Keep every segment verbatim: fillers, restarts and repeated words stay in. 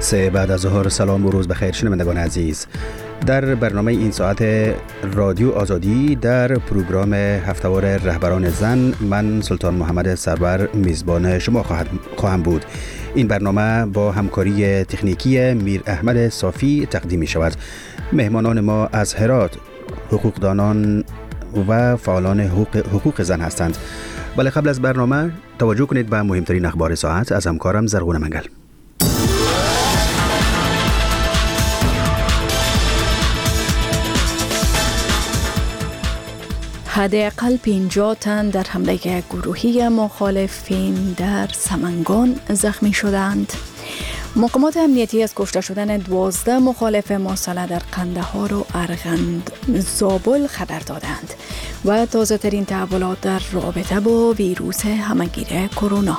سه بعد از ظهر. سلام و روز بخیر شنوندگان عزیز. در برنامه این ساعت رادیو آزادی در پروگرام هفته‌وار رهبران زن، من سلطان محمد سرور میزبان شما خواهم بود. این برنامه با همکاری تکنیکی میر احمد صافی تقدیم می شود. مهمانان ما از هرات حقوقدانان و فعالان حقوق, حقوق زن هستند. ولی قبل از برنامه توجه کنید به مهمترین اخبار ساعت از همکارم زرغون منگل. حداقل پنجاه تن در حمله گروهی مخالفین در سمنگان زخمی شدند. مقامات امنیتی از کشته شدن دوازده مخالف مسلح در قندهار و ارغند زابل خبر دادند و تازه ترین تحولات در رابطه با ویروس همهگیر کرونا.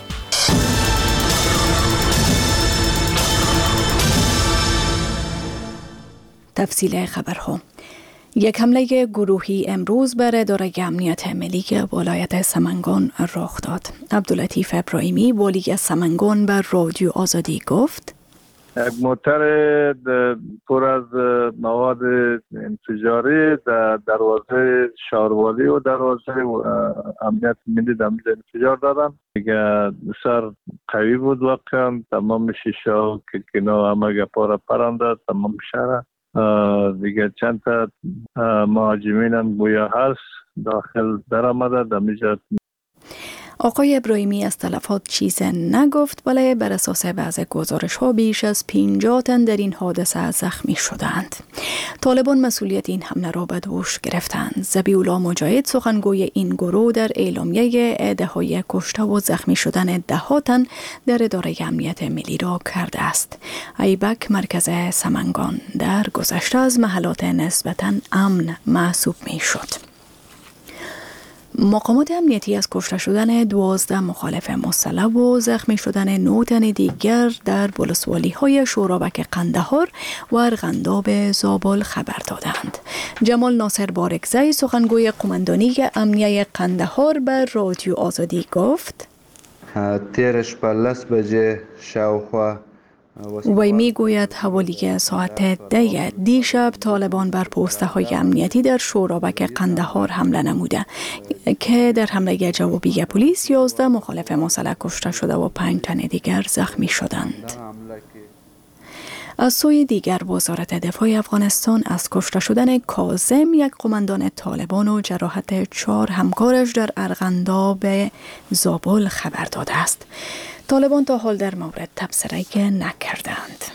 تفصیل خبرها. یک حمله گروهی امروز بر اداره امنیت ملی ولایت سمنگان رخ داد. عبداللطیف ابراهیمی والی سمنگان بر رادیو آزادی گفت: یک موتر پر از مواد انفجاری در دروازه شهروالی و دروازه امنیت ملی در انفجار دادن. دیگه بسیار قوی بود واقعا. تمام شیشه و کلکینا همه گپا را پرانده تمام شهر. دیگه چند تا مهاجمین هم گویا هست داخل در آمده دمیجت. آقای ابراهیمی از تلفات چیز نگفت، ولی بر اساس بعض گزارش ها بیش از پنجاه تن در این حادثه زخمی شدند. طالبان مسئولیت این حمله را به دوش گرفتند. ذبیح الله مجاهد سخنگوی این گروه در اعلامیه عده‌های کشته و زخمی شدن ده ها تن در اداره امنیت ملی را کرده است. ایبک مرکز سمنگان در گذشته از محلات نسبتاً امن محسوب می شد. مقامات امنیتی از کشته شدن دوازده مخالف مسلح و زخمی شدن نه تن دیگر در ولسوالی های شورابک قندهار و ارغنداب زابل خبر دادند. جمال ناصر بارکزی سخنگوی قماندانی امنیه قندهار بر رادیو آزادی گفت: تیرش به لس بجه شاوخوا وی می گوید حوالی ساعت ده دیشب طالبان بر پوسته های امنیتی در شورابک قندهار حمله نموده که در حمله جوابی پلیس یازده مخالف مسلح کشته شده و پنج تن دیگر زخمی شدند. از سوی دیگر وزارت دفاع افغانستان از کشته شدن کاظم یک قماندان طالبان و جراحت چهار همکارش در ارغنداب زابل خبر داده است. طالبان تا حال در مورد تبصره نکردند.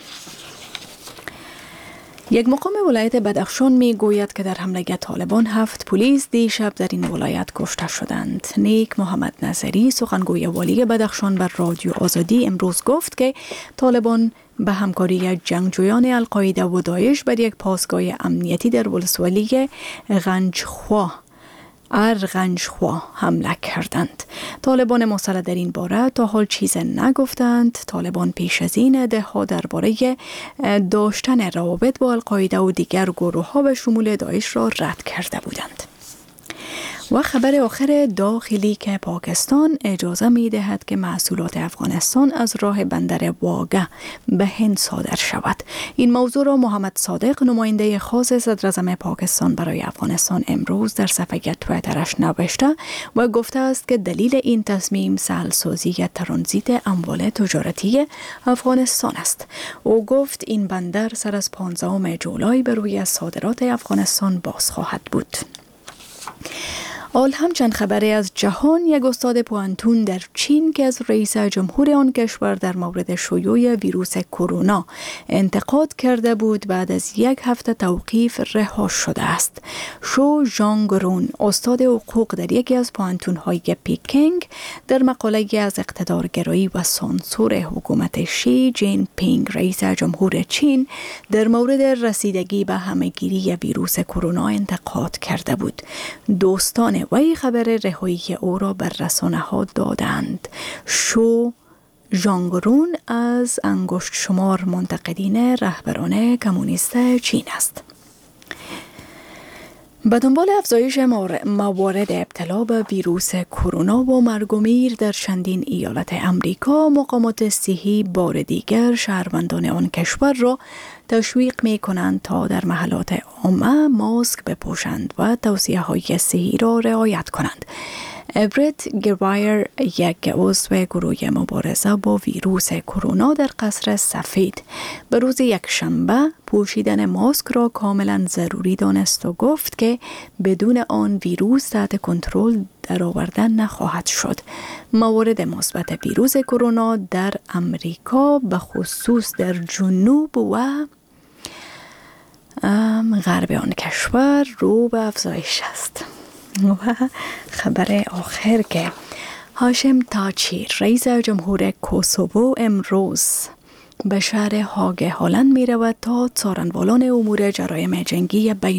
یک مقام ولایت بدخشان می گوید که در حمله طالبان هفت پلیس دیشب در این ولایت کشته شدند. نیک محمد نظری سخنگوی والی بدخشان بر رادیو آزادی امروز گفت که طالبان به همکاری جنگجویان القاعده و داعش بر یک پاسگاه امنیتی در ولسوالی غنجخوا ارغنجخوا حمله کردند. طالبان مسلح در این باره تا حال چیز نگفتند. طالبان پیش از این ادعا درباره داشتن روابط با القاعده و دیگر گروه ها به شمول داعش را رد کرده بودند. و خبر آخر داخلی که پاکستان اجازه می دهد که محصولات افغانستان از راه بندر واگه به هند صادر شود. این موضوع را محمد صادق نماینده خاص صدر اعظم پاکستان برای افغانستان امروز در صفحه توییترش نوشته و گفته است که دلیل این تصمیم سهل‌سازی ترانزیت اموال تجارتی افغانستان است. او گفت این بندر سر از پانزدهم جولای به روی صادرات افغانستان باز خواهد بود. آل همچند خبری از جهان. یک استاد پوانتون در چین که از رئیس جمهور آن کشور در مورد شیوع ویروس کرونا انتقاد کرده بود بعد از یک هفته توقیف رها شده است. شو ژانگرون استاد حقوق در یکی از پوانتون‌های پیکینگ در مقاله از اقتدارگرایی و سانسور حکومت شی جین پینگ رئیس جمهور چین در مورد رسیدگی به همهگیری ویروس کرونا انتقاد کرده بود. دوستان وی خبر رهایی او را بر رسانه‌ها دادند. شو ژانگرون از انگشت شمار منتقدین رهبران کمونیست چین است. به دنبال افزایش موارد ابتلا به ویروس کرونا و مرگ و میر در چندین ایالت امریکا، مقامات صحی بار دیگر شهروندان آن کشور را تشویق می کنند تا در محلات عامه ماسک بپوشند و توصیه های صحی را رعایت کنند. برت گروایر، یک عضو گروه مبارزه با ویروس کرونا در قصر سفید، به روز یک شنبه پوشیدن ماسک را کاملا ضروری دانست و گفت که بدون آن ویروس تحت کنترل درآوردن نخواهد شد. موارد مثبت ویروس کرونا در امریکا به خصوص در جنوب و غرب آن کشور رو به افزایش است. و خبر آخر که هاشم تاچی، رئیس جمهور کوسوو، امروز به شهر هاگ هلند می رود تا څارنوالان امور جرایم جنگی بین